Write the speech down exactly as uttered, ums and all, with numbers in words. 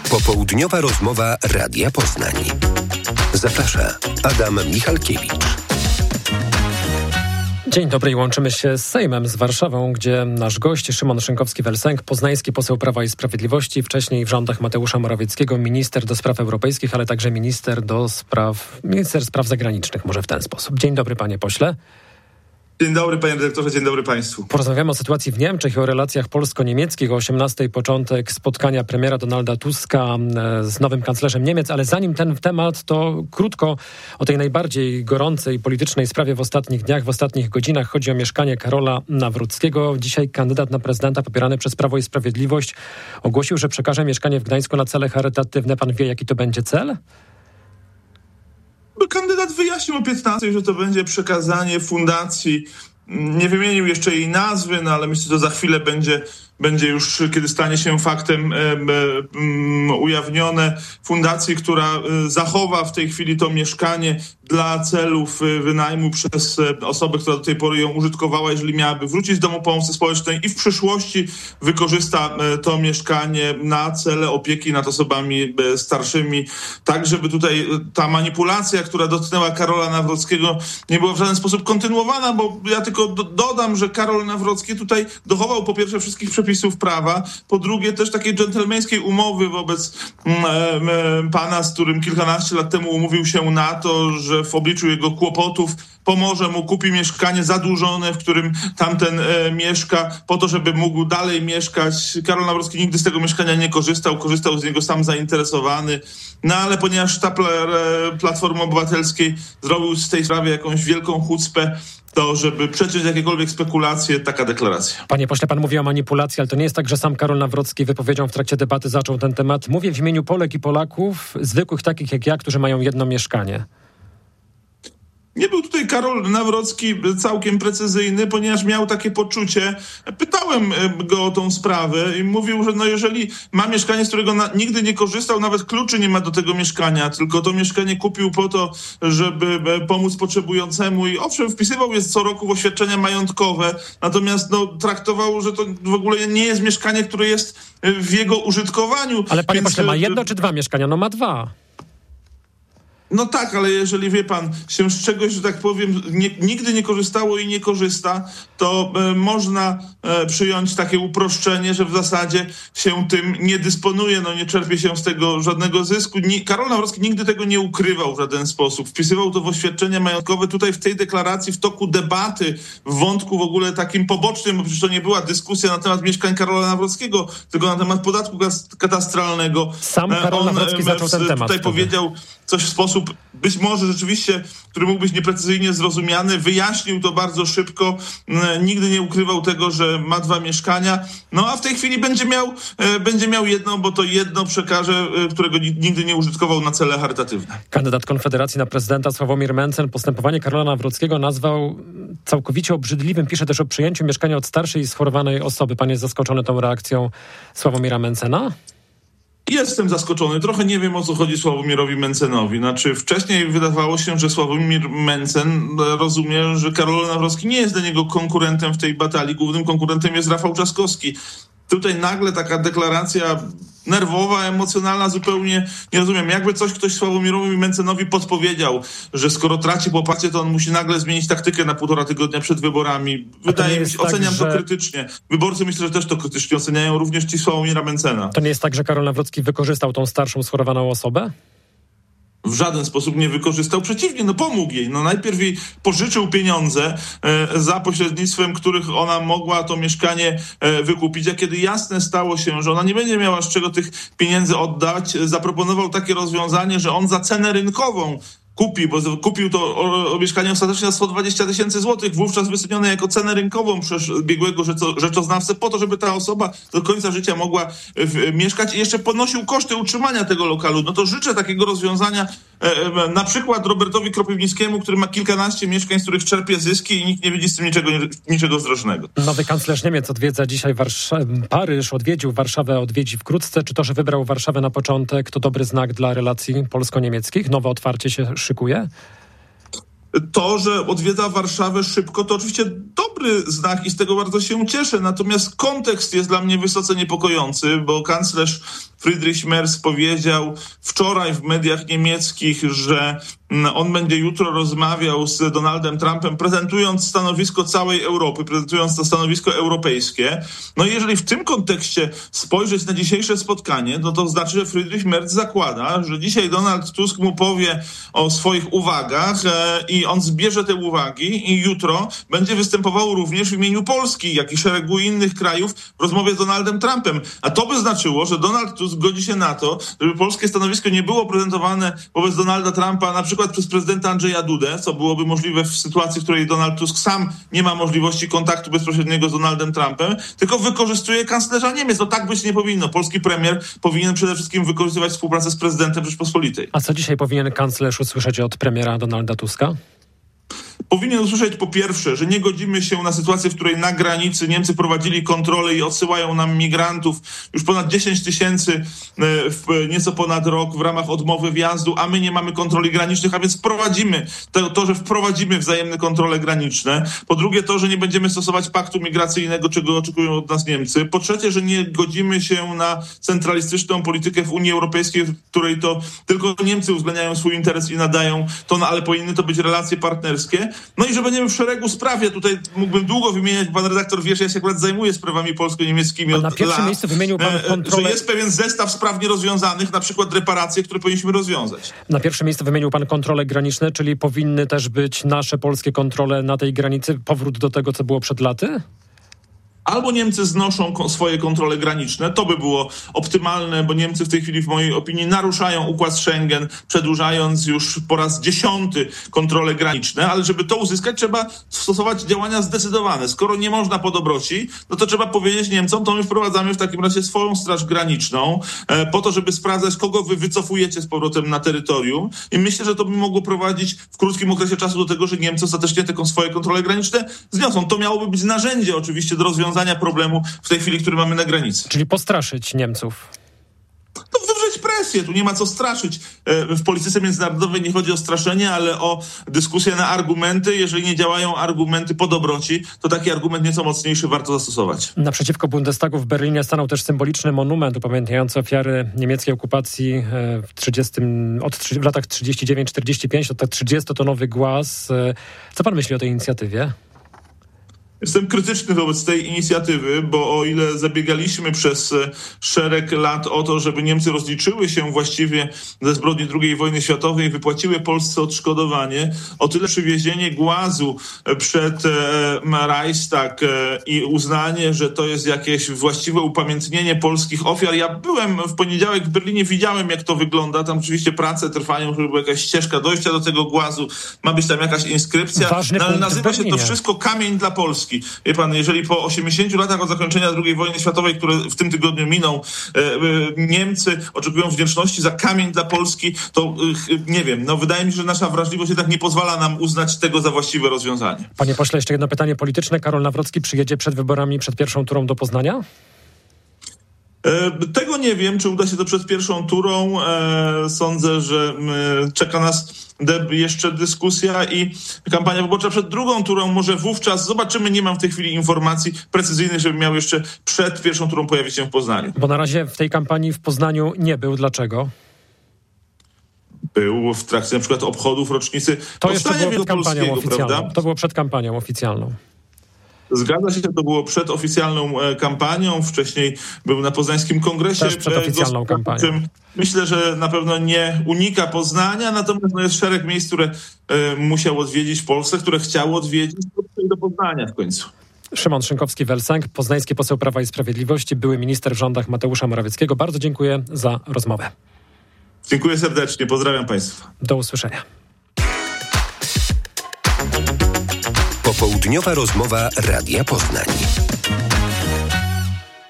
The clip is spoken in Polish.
Popołudniowa rozmowa Radia Poznań. Zaprasza Adam Michalkiewicz. Dzień dobry i łączymy się z Sejmem, z Warszawą, gdzie nasz gość Szymon Szynkowski-Welsenk, poznański poseł Prawa i Sprawiedliwości, wcześniej w rządach Mateusza Morawieckiego, minister do spraw europejskich, ale także minister do spraw, minister spraw zagranicznych, może w ten sposób. Dzień dobry, panie pośle. Dzień dobry, panie dyrektorze, dzień dobry państwu. Porozmawiamy o sytuacji w Niemczech i o relacjach polsko-niemieckich. O osiemnastej początek spotkania premiera Donalda Tuska z nowym kanclerzem Niemiec, ale zanim ten temat, to krótko o tej najbardziej gorącej politycznej sprawie w ostatnich dniach, w ostatnich godzinach. Chodzi o mieszkanie Karola Nawrockiego. Dzisiaj kandydat na prezydenta popierany przez Prawo i Sprawiedliwość ogłosił, że przekaże mieszkanie w Gdańsku na cele charytatywne. Pan wie, jaki to będzie cel? Kandydat wyjaśnił o piętnastej, że to będzie przekazanie fundacji. Nie wymienił jeszcze jej nazwy, no ale myślę, że to za chwilę będzie, będzie już, kiedy stanie się faktem e, e, ujawnione, fundacji, która zachowa w tej chwili to mieszkanie dla celów wynajmu przez osobę, która do tej pory ją użytkowała, jeżeli miałaby wrócić z domu pomocy społecznej i w przyszłości wykorzysta to mieszkanie na cele opieki nad osobami starszymi, tak żeby tutaj ta manipulacja, która dotknęła Karola Nawrockiego, nie była w żaden sposób kontynuowana, bo ja tylko do- dodam, że Karol Nawrocki tutaj dochował po pierwsze wszystkich przepisów prawa, po drugie też takiej dżentelmeńskiej umowy wobec mm, mm, pana, z którym kilkanaście lat temu umówił się na to, że w obliczu jego kłopotów pomoże mu, kupi mieszkanie zadłużone, w którym tamten e, mieszka, po to, żeby mógł dalej mieszkać. Karol Nawrocki nigdy z tego mieszkania nie korzystał, korzystał z niego sam zainteresowany. No ale ponieważ sztab Platformy Obywatelskiej zrobił z tej sprawy jakąś wielką chucpę, to żeby przeciąć jakiekolwiek spekulacje, taka deklaracja. Panie pośle, pan mówi o manipulacji, ale to nie jest tak, że sam Karol Nawrocki wypowiedzią w trakcie debaty zaczął ten temat. Mówię w imieniu Polek i Polaków, zwykłych takich jak ja, którzy mają jedno mieszkanie. Nie był tutaj Karol Nawrocki całkiem precyzyjny, ponieważ miał takie poczucie. Pytałem go o tą sprawę i mówił, że no jeżeli ma mieszkanie, z którego na, nigdy nie korzystał, nawet kluczy nie ma do tego mieszkania, tylko to mieszkanie kupił po to, żeby pomóc potrzebującemu i owszem, wpisywał je co roku w oświadczenia majątkowe, natomiast no, traktował, że to w ogóle nie jest mieszkanie, które jest w jego użytkowaniu. Ale panie Więc, pośle, ma jedno czy dwa mieszkania? No ma dwa. No tak, ale jeżeli wie pan, się z czegoś, że tak powiem, nie, nigdy nie korzystało i nie korzysta, to e, można e, przyjąć takie uproszczenie, że w zasadzie się tym nie dysponuje, no nie czerpie się z tego żadnego zysku. Nie, Karol Nawrocki nigdy tego nie ukrywał w żaden sposób. Wpisywał to w oświadczenia majątkowe. Tutaj w tej deklaracji, w toku debaty, w wątku w ogóle takim pobocznym, bo przecież to nie była dyskusja na temat mieszkań Karola Nawrockiego, tylko na temat podatku katastralnego. Sam Karol Nawrocki zaczął ten temat. Tutaj powiedział coś w sposób być może rzeczywiście, który mógł być nieprecyzyjnie zrozumiany, wyjaśnił to bardzo szybko, nigdy nie ukrywał tego, że ma dwa mieszkania, no a w tej chwili będzie miał, będzie miał jedno, bo to jedno przekaże, którego nigdy nie użytkował na cele charytatywne. Kandydat Konfederacji na prezydenta Sławomir Mencen postępowanie Karola Nawrockiego nazwał całkowicie obrzydliwym. Pisze też o przyjęciu mieszkania od starszej i schorowanej osoby. Pan jest zaskoczony tą reakcją Sławomira Mencena? Jestem zaskoczony. Trochę nie wiem, o co chodzi Sławomirowi Mencenowi. Znaczy, wcześniej wydawało się, że Sławomir Mencen rozumie, że Karol Nawrocki nie jest dla niego konkurentem w tej batalii. Głównym konkurentem jest Rafał Trzaskowski. Tutaj nagle taka deklaracja nerwowa, emocjonalna, zupełnie nie rozumiem. Jakby coś ktoś Sławomirowi Mencenowi podpowiedział, że skoro traci poparcie, to on musi nagle zmienić taktykę na półtora tygodnia przed wyborami. Wydaje mi się, tak, oceniam że... to krytycznie. Wyborcy myślę, że też to krytycznie oceniają, również ci Sławomira Mencena. To nie jest tak, że Karol Nawrocki wykorzystał tą starszą, schorowaną osobę? W żaden sposób nie wykorzystał. Przeciwnie, no pomógł jej. No najpierw jej pożyczył pieniądze, e, za pośrednictwem których ona mogła to mieszkanie e, wykupić. A kiedy jasne stało się, że ona nie będzie miała z czego tych pieniędzy oddać, zaproponował takie rozwiązanie, że on za cenę rynkową kupi, bo kupił to o, o mieszkanie ostatecznie za sto dwadzieścia tysięcy złotych, wówczas wycenione jako cenę rynkową przez biegłego rzeczo, rzeczoznawcę, po to, żeby ta osoba do końca życia mogła w, mieszkać i jeszcze ponosił koszty utrzymania tego lokalu. No to życzę takiego rozwiązania e, e, na przykład Robertowi Kropiwnickiemu, który ma kilkanaście mieszkań, z których czerpie zyski i nikt nie widzi z tym niczego, niczego zdrożnego. Nowy kanclerz Niemiec odwiedza dzisiaj Warsz- Paryż, odwiedził Warszawę, odwiedzi wkrótce. Czy to, że wybrał Warszawę na początek, to dobry znak dla relacji polsko-niemieckich? Nowe otwarcie się szykuje? To, że odwiedza Warszawę szybko, to oczywiście dobry znak i z tego bardzo się cieszę. Natomiast kontekst jest dla mnie wysoce niepokojący, bo kanclerz Friedrich Merz powiedział wczoraj w mediach niemieckich, że on będzie jutro rozmawiał z Donaldem Trumpem, prezentując stanowisko całej Europy, prezentując to stanowisko europejskie. No i jeżeli w tym kontekście spojrzeć na dzisiejsze spotkanie, no to znaczy, że Friedrich Merz zakłada, że dzisiaj Donald Tusk mu powie o swoich uwagach e, i on zbierze te uwagi i jutro będzie występował również w imieniu Polski, jak i szeregu innych krajów w rozmowie z Donaldem Trumpem. A to by znaczyło, że Donald Tusk godzi się na to, żeby polskie stanowisko nie było prezentowane wobec Donalda Trumpa na przykład przez prezydenta Andrzeja Dudę, co byłoby możliwe w sytuacji, w której Donald Tusk sam nie ma możliwości kontaktu bezpośredniego z Donaldem Trumpem, tylko wykorzystuje kanclerza Niemiec. No tak być nie powinno. Polski premier powinien przede wszystkim wykorzystywać współpracę z prezydentem Rzeczypospolitej. A co dzisiaj powinien kanclerz usłyszeć od premiera Donalda Tuska? Powinien usłyszeć po pierwsze, że nie godzimy się na sytuację, w której na granicy Niemcy prowadzili kontrolę i odsyłają nam migrantów już ponad dziesięć tysięcy w nieco ponad rok w ramach odmowy wjazdu, a my nie mamy kontroli granicznych, a więc wprowadzimy to, to, że wprowadzimy wzajemne kontrole graniczne. Po drugie to, że nie będziemy stosować paktu migracyjnego, czego oczekują od nas Niemcy. Po trzecie, że nie godzimy się na centralistyczną politykę w Unii Europejskiej, w której to tylko Niemcy uwzględniają swój interes i nadają to, no ale powinny to być relacje partnerskie. No i że będziemy w szeregu spraw, ja tutaj mógłbym długo wymieniać, pan redaktor wie, że ja się akurat zajmuję sprawami polsko-niemieckimi od lat. Na pierwszym miejscu wymienił pan kontrolę... Że jest pewien zestaw spraw nierozwiązanych, na przykład reparacje, które powinniśmy rozwiązać. Na pierwszym miejscu wymienił pan kontrole graniczne, czyli powinny też być nasze polskie kontrole na tej granicy, powrót do tego, co było przed laty? Albo Niemcy znoszą swoje kontrole graniczne, to by było optymalne, bo Niemcy w tej chwili w mojej opinii naruszają układ Schengen, przedłużając już po raz dziesiąty kontrole graniczne, ale żeby to uzyskać, trzeba stosować działania zdecydowane. Skoro nie można po dobroci, no to trzeba powiedzieć Niemcom, to my wprowadzamy w takim razie swoją straż graniczną e, po to, żeby sprawdzać, kogo wy wycofujecie z powrotem na terytorium i myślę, że to by mogło prowadzić w krótkim okresie czasu do tego, że Niemcy ostatecznie te swoje kontrole graniczne zniosą. To miałoby być narzędzie oczywiście do rozwiązania problemu w tej chwili, który mamy na granicy. Czyli postraszyć Niemców. To wywrzeć presję, tu nie ma co straszyć. W polityce międzynarodowej nie chodzi o straszenie, ale o dyskusję na argumenty. Jeżeli nie działają argumenty po dobroci, to taki argument nieco mocniejszy warto zastosować. Naprzeciwko Bundestagu w Berlinie stanął też symboliczny monument upamiętniający ofiary niemieckiej okupacji w, trzydziestym, od, w latach trzydzieści dziewięć czterdzieści pięć, to tak trzydziestotonowy głaz. Co pan myśli o tej inicjatywie? Jestem krytyczny wobec tej inicjatywy, bo o ile zabiegaliśmy przez szereg lat o to, żeby Niemcy rozliczyły się właściwie ze zbrodni drugiej wojny światowej i wypłaciły Polsce odszkodowanie, o tyle przywiezienie głazu przed Reichstag i uznanie, że to jest jakieś właściwe upamiętnienie polskich ofiar. Ja byłem w poniedziałek w Berlinie, widziałem jak to wygląda. Tam oczywiście prace trwają, żeby była jakaś ścieżka dojścia do tego głazu, ma być tam jakaś inskrypcja. Ważny no, ale punkt nazywa się to wszystko Kamień dla Polski. Wie pan, jeżeli po osiemdziesięciu latach od zakończenia drugiej wojny światowej, które w tym tygodniu miną, e, e, Niemcy oczekują wdzięczności za Kamień dla Polski, to e, nie wiem, no wydaje mi się, że nasza wrażliwość jednak nie pozwala nam uznać tego za właściwe rozwiązanie. Panie pośle, jeszcze jedno pytanie polityczne. Karol Nawrocki przyjedzie przed wyborami, przed pierwszą turą do Poznania? Tego nie wiem, czy uda się to przed pierwszą turą. Sądzę, że czeka nas jeszcze dyskusja i kampania wyborcza przed drugą turą. Może wówczas zobaczymy, nie mam w tej chwili informacji precyzyjnych, żeby miał jeszcze przed pierwszą turą pojawić się w Poznaniu. Bo na razie w tej kampanii w Poznaniu nie był. Dlaczego? Był w trakcie na przykład obchodów rocznicy to jeszcze było przed kampanią oficjalną. Prawda? To było przed kampanią oficjalną. Zgadza się, to było przed oficjalną e, kampanią. Wcześniej był na Poznańskim Kongresie. Też przed oficjalną kampanią. Myślę, że na pewno nie unika Poznania, natomiast no, jest szereg miejsc, które e, musiał odwiedzić w Polsce, które chciał odwiedzić do Poznania w końcu. Szymon Szynkowski-Welsenk, poznański poseł Prawa i Sprawiedliwości, były minister w rządach Mateusza Morawieckiego. Bardzo dziękuję za rozmowę. Dziękuję serdecznie, pozdrawiam państwa. Do usłyszenia. Popołudniowa rozmowa Radia Poznań.